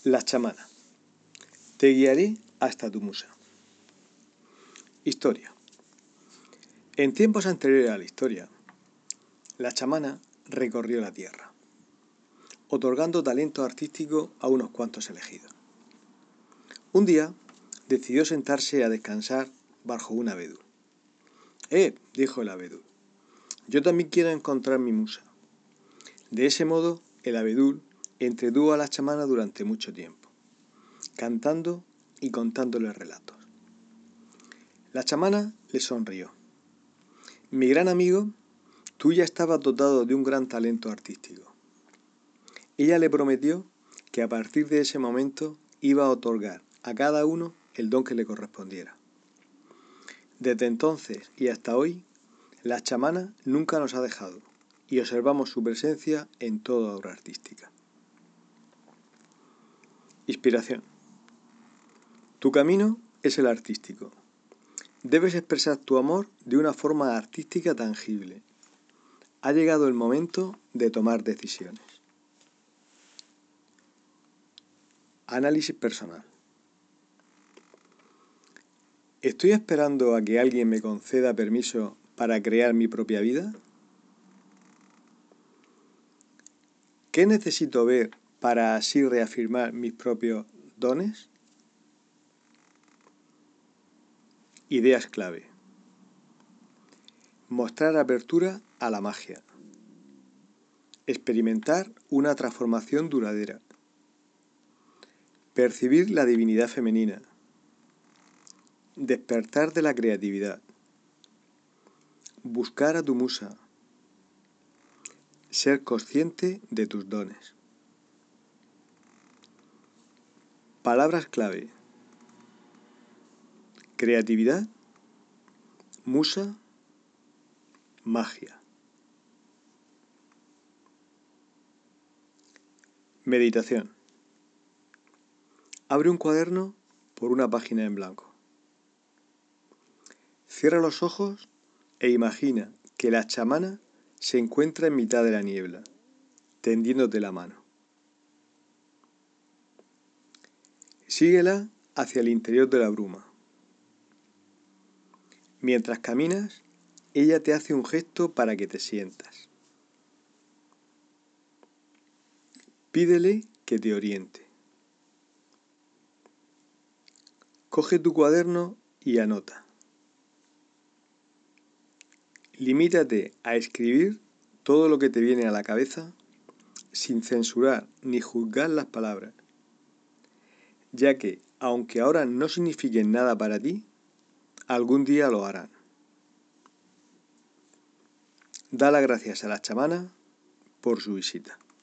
La chamana. Te guiaré hasta tu musa. Historia. En tiempos anteriores a la historia, la chamana recorrió la tierra, otorgando talento artístico a unos cuantos elegidos. Un día decidió sentarse a descansar bajo un abedul. Dijo el abedul, yo también quiero encontrar mi musa. De ese modo, el abedul entretuvo a la chamana durante mucho tiempo, cantando y contándole relatos. La chamana le sonrió. Mi gran amigo, tú ya estabas dotado de un gran talento artístico. Ella le prometió que a partir de ese momento iba a otorgar a cada uno el don que le correspondiera. Desde entonces y hasta hoy, la chamana nunca nos ha dejado y observamos su presencia en toda obra artística. Inspiración. Tu camino es el artístico. Debes expresar tu amor de una forma artística tangible. Ha llegado el momento de tomar decisiones. Análisis personal. ¿Estoy esperando a que alguien me conceda permiso para crear mi propia vida? ¿Qué necesito ver para así reafirmar mis propios dones? Ideas clave. Mostrar apertura a la magia. Experimentar una transformación duradera. Percibir la divinidad femenina. Despertar de la creatividad. Buscar a tu musa. Ser consciente de tus dones. Palabras clave. Creatividad, musa, magia. Meditación. Abre un cuaderno por una página en blanco. Cierra los ojos e imagina que la chamana se encuentra en mitad de la niebla, tendiéndote la mano. Síguela hacia el interior de la bruma. Mientras caminas, ella te hace un gesto para que te sientas. Pídele que te oriente. Coge tu cuaderno y anota. Limítate a escribir todo lo que te viene a la cabeza sin censurar ni juzgar las palabras, ya que, aunque ahora no signifiquen nada para ti, algún día lo harán. Da las gracias a la chamana por su visita.